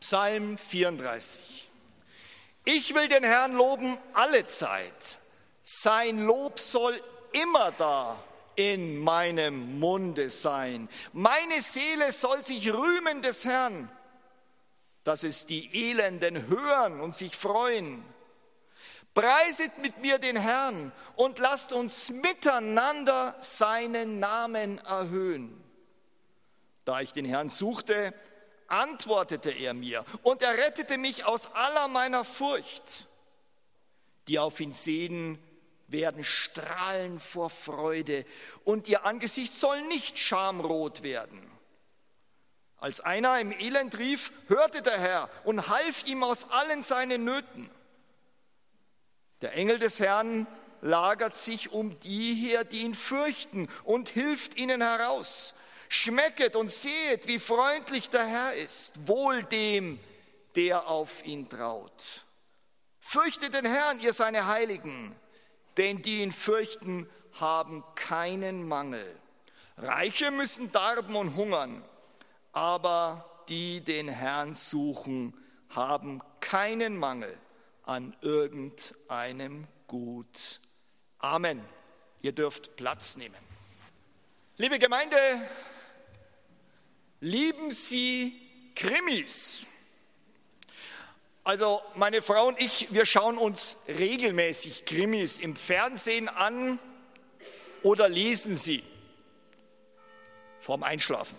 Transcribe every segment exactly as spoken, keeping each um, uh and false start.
Psalm vierunddreißig. Ich will den Herrn loben alle Zeit. Sein Lob soll immer da in meinem Munde sein. Meine Seele soll sich rühmen des Herrn, dass es die Elenden hören und sich freuen. Preiset mit mir den Herrn und lasst uns miteinander seinen Namen erhöhen. Da ich den Herrn suchte, antwortete er mir und er rettete mich aus aller meiner Furcht. Die auf ihn sehen, werden strahlen vor Freude und ihr Angesicht soll nicht schamrot werden. Als einer im Elend rief, hörte der Herr und half ihm aus allen seinen Nöten. Der Engel des Herrn lagert sich um die her, die ihn fürchten, und hilft ihnen heraus. Schmecket und sehet, wie freundlich der Herr ist, wohl dem, der auf ihn traut. Fürchtet den Herrn, ihr seine Heiligen, denn die ihn fürchten, haben keinen Mangel. Reiche müssen darben und hungern, aber die den Herrn suchen, haben keinen Mangel an irgendeinem Gut. Amen. Ihr dürft Platz nehmen. Liebe Gemeinde, lieben Sie Krimis? Also meine Frau und ich, wir schauen uns regelmäßig Krimis im Fernsehen an oder lesen sie vorm Einschlafen.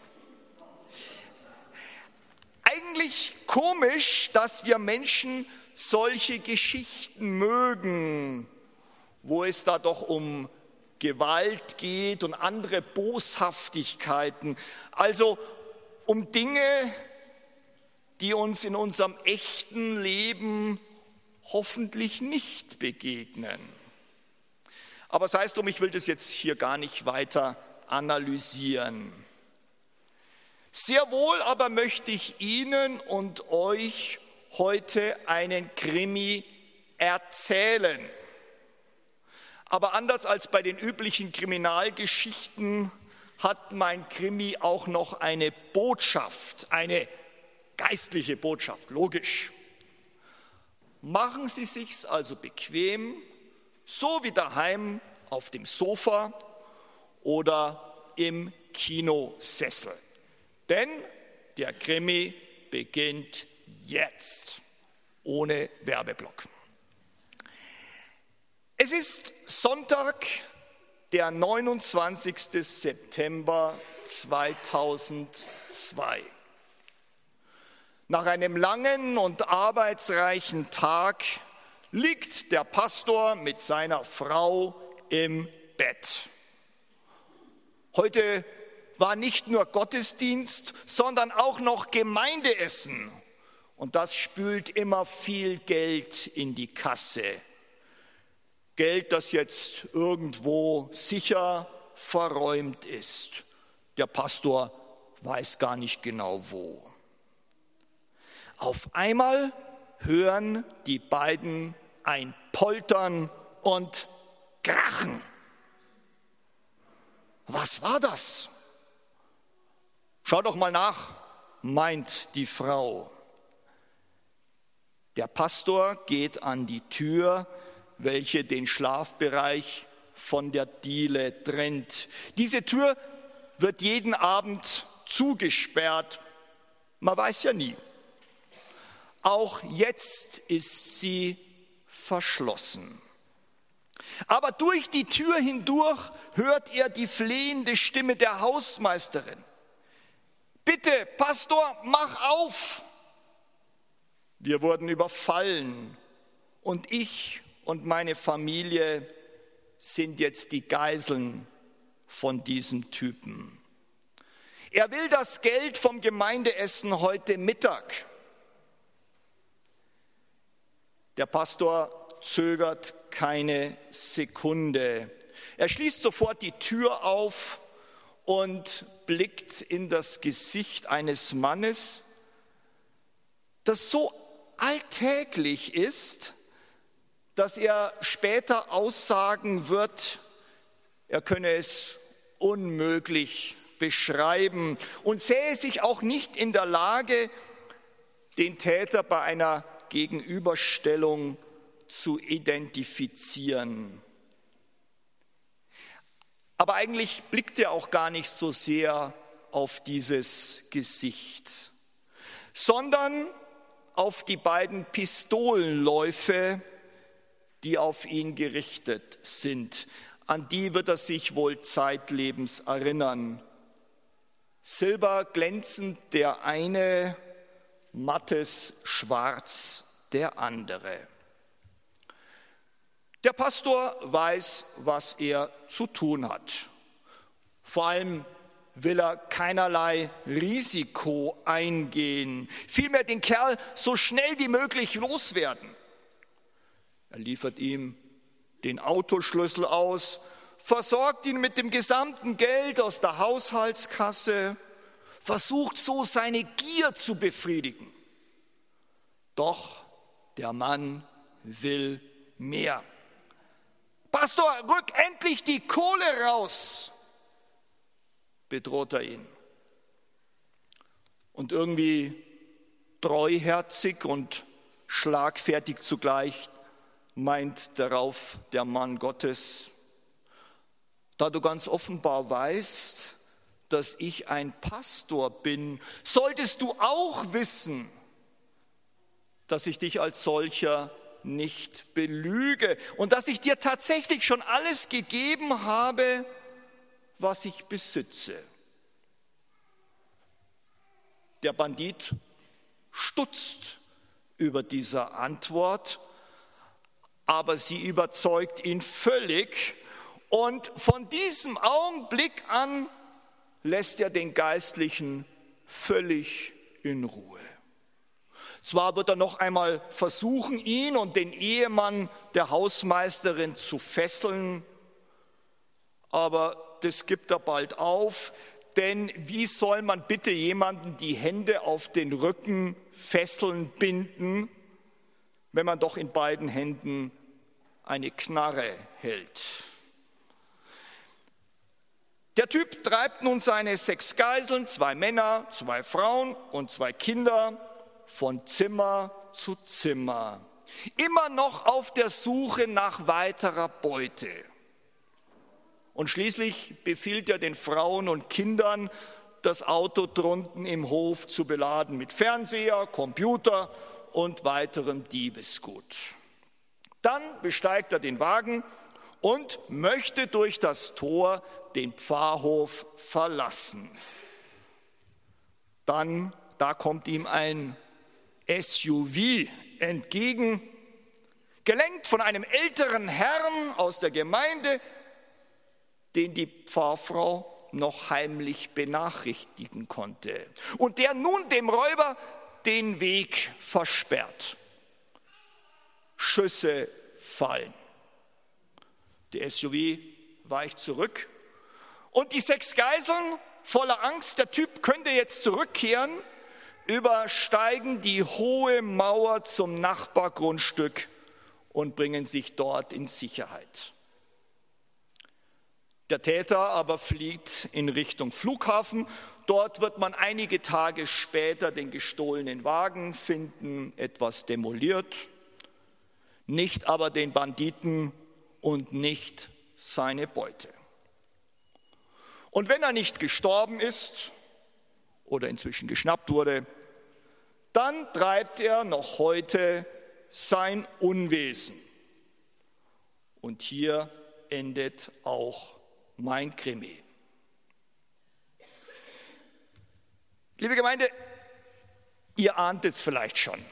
Eigentlich komisch, dass wir Menschen solche Geschichten mögen, wo es da doch um Gewalt geht und andere Boshaftigkeiten, also um Dinge, die uns in unserem echten Leben hoffentlich nicht begegnen. Aber sei es drum, ich will das jetzt hier gar nicht weiter analysieren. Sehr wohl aber möchte ich Ihnen und euch heute einen Krimi erzählen. Aber anders als bei den üblichen Kriminalgeschichten hat mein Krimi auch noch eine Botschaft, eine geistliche Botschaft, logisch. Machen Sie sich's also bequem, so wie daheim auf dem Sofa oder im Kinosessel. Denn der Krimi beginnt jetzt, ohne Werbeblock. Es ist Sonntag, der neunundzwanzigsten September zweitausendzwei. Nach einem langen und arbeitsreichen Tag liegt der Pastor mit seiner Frau im Bett. Heute war nicht nur Gottesdienst, sondern auch noch Gemeindeessen. Und das spült immer viel Geld in die Kasse. Geld, das jetzt irgendwo sicher verräumt ist. Der Pastor weiß gar nicht genau wo. Auf einmal hören die beiden ein Poltern und Krachen. Was war das? Schau doch mal nach, meint die Frau. Der Pastor geht an die Tür, welche den Schlafbereich von der Diele trennt. Diese Tür wird jeden Abend zugesperrt. Man weiß ja nie. Auch jetzt ist sie verschlossen. Aber durch die Tür hindurch hört er die flehende Stimme der Hausmeisterin. Bitte, Pastor, mach auf! Wir wurden überfallen und ich und meine Familie sind jetzt die Geiseln von diesem Typen. Er will das Geld vom Gemeindeessen heute Mittag. Der Pastor zögert keine Sekunde. Er schließt sofort die Tür auf und blickt in das Gesicht eines Mannes, das so alltäglich ist, dass er später aussagen wird, er könne es unmöglich beschreiben und sähe sich auch nicht in der Lage, den Täter bei einer Gegenüberstellung zu identifizieren. Aber eigentlich blickt er auch gar nicht so sehr auf dieses Gesicht, sondern auf die beiden Pistolenläufe, die auf ihn gerichtet sind. An die wird er sich wohl zeitlebens erinnern. Silberglänzend der eine, mattes Schwarz der andere. Der Pastor weiß, was er zu tun hat. Vor allem will er keinerlei Risiko eingehen, vielmehr den Kerl so schnell wie möglich loswerden. Er liefert ihm den Autoschlüssel aus, versorgt ihn mit dem gesamten Geld aus der Haushaltskasse, versucht so seine Gier zu befriedigen. Doch der Mann will mehr. Pastor, rück endlich die Kohle raus, bedroht er ihn. Und irgendwie treuherzig und schlagfertig zugleich meint darauf der Mann Gottes: Da du ganz offenbar weißt, dass ich ein Pastor bin, solltest du auch wissen, dass ich dich als solcher nicht belüge und dass ich dir tatsächlich schon alles gegeben habe, was ich besitze. Der Bandit stutzt über diese Antwort, aber sie überzeugt ihn völlig, und von diesem Augenblick an lässt er den Geistlichen völlig in Ruhe. Zwar wird er noch einmal versuchen, ihn und den Ehemann der Hausmeisterin zu fesseln, aber das gibt er bald auf, denn wie soll man bitte jemanden die Hände auf den Rücken fesseln binden, wenn man doch in beiden Händen eine Knarre hält? Der Typ treibt nun seine sechs Geiseln, zwei Männer, zwei Frauen und zwei Kinder, von Zimmer zu Zimmer, immer noch auf der Suche nach weiterer Beute. Und schließlich befiehlt er den Frauen und Kindern, das Auto drunten im Hof zu beladen mit Fernseher, Computer und weiterem Diebesgut. Dann besteigt er den Wagen und möchte durch das Tor den Pfarrhof verlassen. Dann, da kommt ihm ein S U V entgegen, gelenkt von einem älteren Herrn aus der Gemeinde, den die Pfarrfrau noch heimlich benachrichtigen konnte und der nun dem Räuber den Weg versperrt. Schüsse fallen. Der S U V weicht zurück und die sechs Geiseln, voller Angst, der Typ könnte jetzt zurückkehren, übersteigen die hohe Mauer zum Nachbargrundstück und bringen sich dort in Sicherheit. Der Täter aber flieht in Richtung Flughafen. Dort wird man einige Tage später den gestohlenen Wagen finden, etwas demoliert, nicht aber den Banditen und nicht seine Beute. Und wenn er nicht gestorben ist oder inzwischen geschnappt wurde, dann treibt er noch heute sein Unwesen. Und hier endet auch mein Krimi. Liebe Gemeinde, ihr ahnt es vielleicht schon.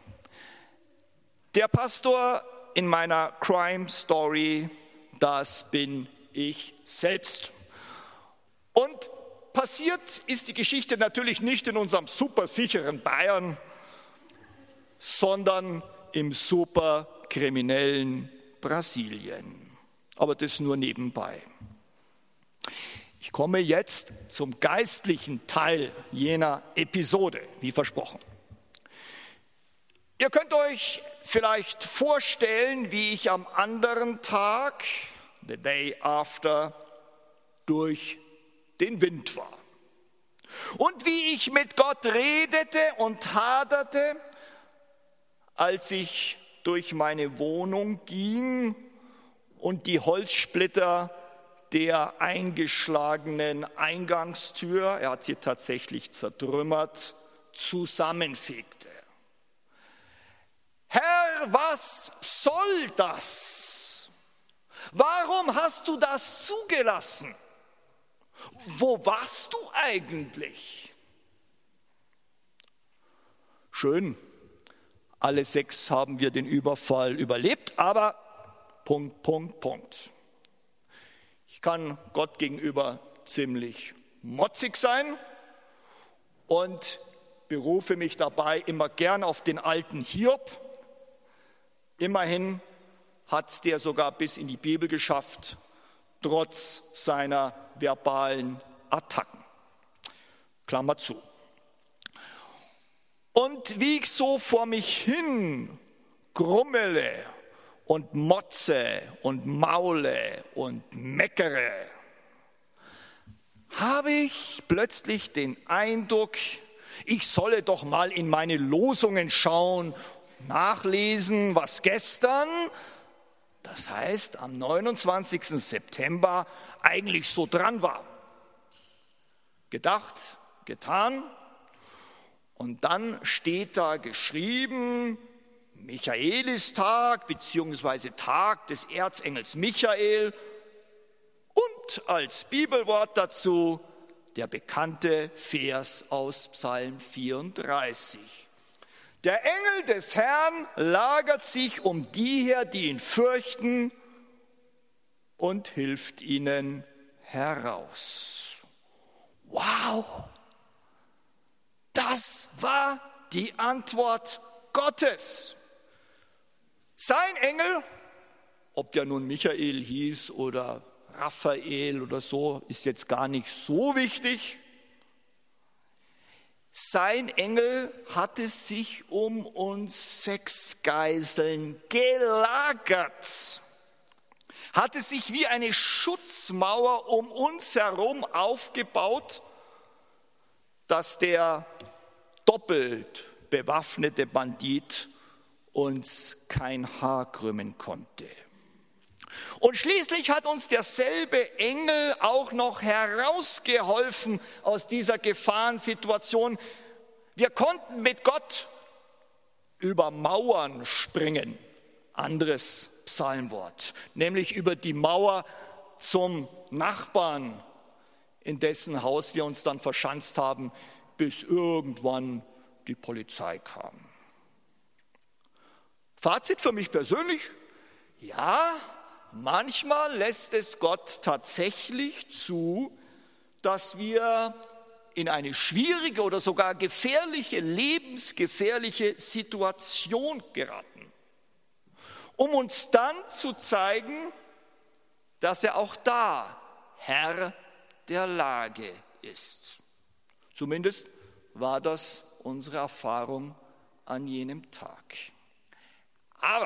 Der Pastor in meiner Crime Story, das bin ich selbst. Und passiert ist die Geschichte natürlich nicht in unserem supersicheren Bayern, sondern im superkriminellen Brasilien. Aber das nur nebenbei. Ich komme jetzt zum geistlichen Teil jener Episode, wie versprochen. Ihr könnt euch vielleicht vorstellen, wie ich am anderen Tag, the day after, durch den Wind war. Und wie ich mit Gott redete und haderte, als ich durch meine Wohnung ging und die Holzsplitter der eingeschlagenen Eingangstür, er hat sie tatsächlich zertrümmert, zusammenfegte. Herr, was soll das? Warum hast du das zugelassen? Wo warst du eigentlich? Schön, alle sechs haben wir den Überfall überlebt, aber Punkt, Punkt, Punkt. Ich kann Gott gegenüber ziemlich motzig sein und berufe mich dabei immer gern auf den alten Hiob. Immerhin hat es der sogar bis in die Bibel geschafft, trotz seiner verbalen Attacken. Klammer zu. Und wie ich so vor mich hin grummele und motze und maule und meckere, habe ich plötzlich den Eindruck, ich solle doch mal in meine Losungen schauen, nachlesen, was gestern, das heißt am neunundzwanzigsten September, eigentlich so dran war. Gedacht, getan. Und dann steht da geschrieben, Michaelistag beziehungsweise Tag des Erzengels Michael und als Bibelwort dazu der bekannte Vers aus Psalm vierunddreißig. Der Engel des Herrn lagert sich um die her, die ihn fürchten, und hilft ihnen heraus. Wow! Das war die Antwort Gottes. Sein Engel, ob der nun Michael hieß oder Raphael oder so, ist jetzt gar nicht so wichtig. Sein Engel hatte sich um uns sechs Geiseln gelagert, hatte sich wie eine Schutzmauer um uns herum aufgebaut, dass der doppelt bewaffnete Bandit uns kein Haar krümmen konnte. Und schließlich hat uns derselbe Engel auch noch herausgeholfen aus dieser Gefahrensituation. Wir konnten mit Gott über Mauern springen, anderes Psalmwort, nämlich über die Mauer zum Nachbarn, in dessen Haus wir uns dann verschanzt haben, bis irgendwann die Polizei kam. Fazit für mich persönlich, ja, manchmal lässt es Gott tatsächlich zu, dass wir in eine schwierige oder sogar gefährliche, lebensgefährliche Situation geraten, um uns dann zu zeigen, dass er auch da Herr der Lage ist. Zumindest war das unsere Erfahrung an jenem Tag. Aber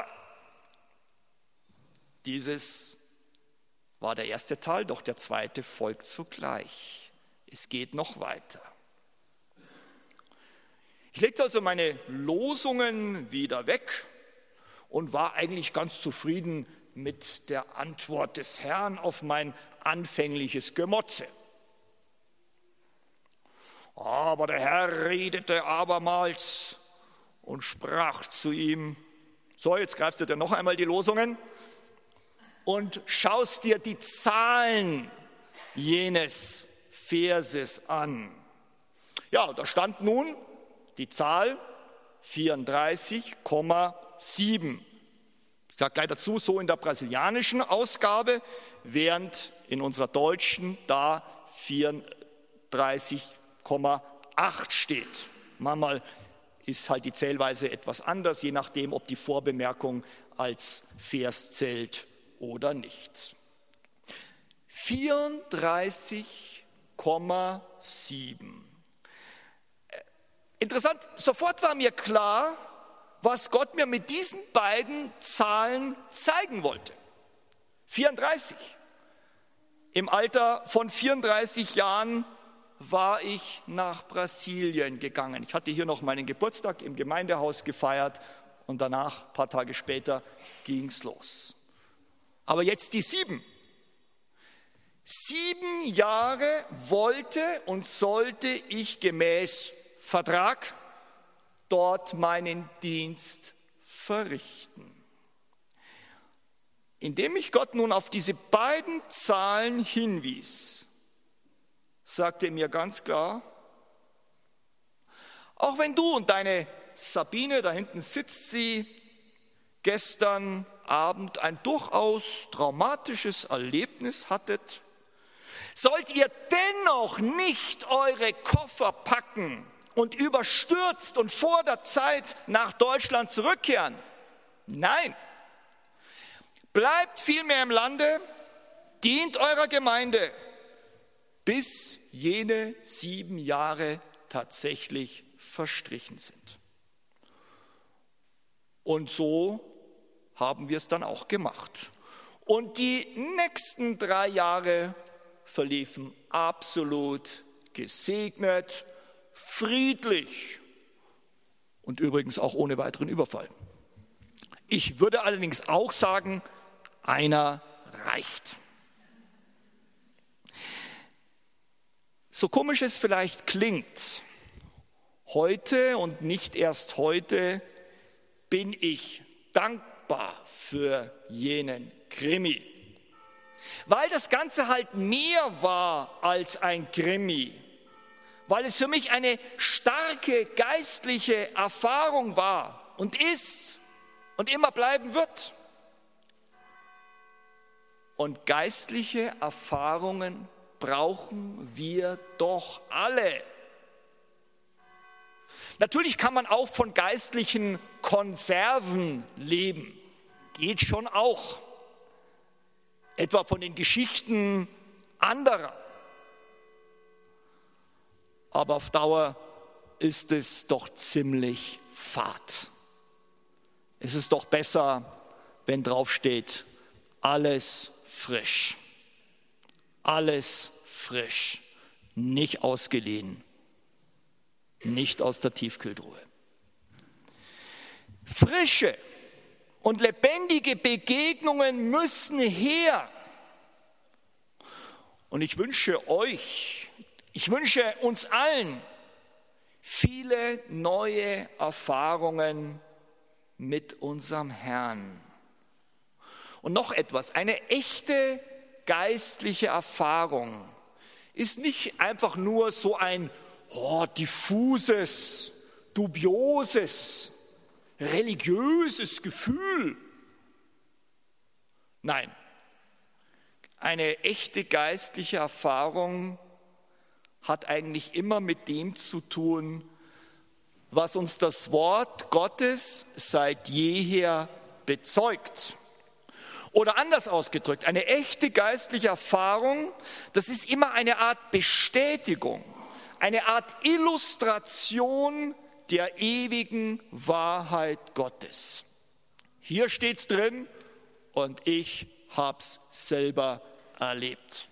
dieses war der erste Teil, doch der zweite folgt sogleich. Es geht noch weiter. Ich legte also meine Losungen wieder weg und war eigentlich ganz zufrieden mit der Antwort des Herrn auf mein anfängliches Gemotze. Aber der Herr redete abermals und sprach zu ihm, so, jetzt greifst du dir noch einmal die Losungen und schaust dir die Zahlen jenes Verses an. Ja, da stand nun die Zahl vierunddreißig Komma sieben. Ich sage gleich dazu, so in der brasilianischen Ausgabe, während in unserer deutschen da vierunddreißig Komma acht steht. Manchmal ist halt die Zählweise etwas anders, je nachdem, ob die Vorbemerkung als Vers zählt oder nicht. vierunddreißig Komma sieben. Interessant, sofort war mir klar, was Gott mir mit diesen beiden Zahlen zeigen wollte. vierunddreißig. Im Alter von vierunddreißig Jahren war ich nach Brasilien gegangen. Ich hatte hier noch meinen Geburtstag im Gemeindehaus gefeiert und danach, ein paar Tage später, ging es los. Aber jetzt die sieben. Sieben Jahre wollte und sollte ich gemäß Vertrag dort meinen Dienst verrichten. Indem mich Gott nun auf diese beiden Zahlen hinwies, sagte er mir ganz klar, auch wenn du und deine Sabine, da hinten sitzt sie, gestern Abend ein durchaus traumatisches Erlebnis hattet, sollt ihr dennoch nicht eure Koffer packen und überstürzt und vor der Zeit nach Deutschland zurückkehren. Nein, bleibt vielmehr im Lande, dient eurer Gemeinde, bis jene sieben Jahre tatsächlich verstrichen sind. Und so haben wir es dann auch gemacht. Und die nächsten drei Jahre verliefen absolut gesegnet, friedlich und übrigens auch ohne weiteren Überfall. Ich würde allerdings auch sagen, einer reicht. So komisch es vielleicht klingt, heute und nicht erst heute bin ich dankbar für jenen Krimi. Weil das Ganze halt mehr war als ein Krimi. Weil es für mich eine starke geistliche Erfahrung war und ist und immer bleiben wird. Und geistliche Erfahrungen brauchen wir doch alle. Natürlich kann man auch von geistlichen Konserven leben. Geht schon auch. Etwa von den Geschichten anderer. Aber auf Dauer ist es doch ziemlich fad. Es ist doch besser, wenn drauf steht, alles frisch. Alles frisch. Nicht ausgeliehen. Nicht aus der Tiefkühltruhe. Frische und lebendige Begegnungen müssen her. Und ich wünsche euch, ich wünsche uns allen viele neue Erfahrungen mit unserem Herrn. Und noch etwas, eine echte geistliche Erfahrung ist nicht einfach nur so ein oh, diffuses, dubioses, religiöses Gefühl. Nein, eine echte geistliche Erfahrung hat eigentlich immer mit dem zu tun, was uns das Wort Gottes seit jeher bezeugt. Oder anders ausgedrückt, eine echte geistliche Erfahrung, das ist immer eine Art Bestätigung, eine Art Illustration der ewigen Wahrheit Gottes. Hier steht's drin und ich hab's selber erlebt.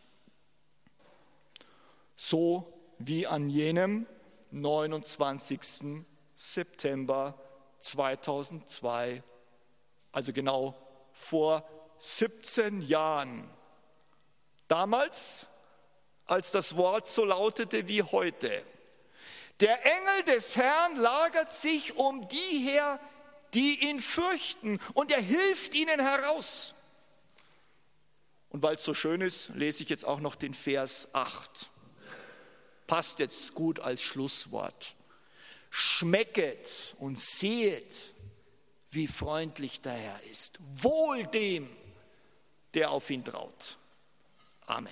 So wie an jenem neunundzwanzigsten September zweitausendzwei, also genau vor siebzehn Jahren. Damals, als das Wort so lautete wie heute: Der Engel des Herrn lagert sich um die her, die ihn fürchten, und er hilft ihnen heraus. Und weil es so schön ist, lese ich jetzt auch noch den Vers acht. Passt jetzt gut als Schlusswort. Schmecket und sehet, wie freundlich der Herr ist. Wohl dem, der auf ihn traut. Amen.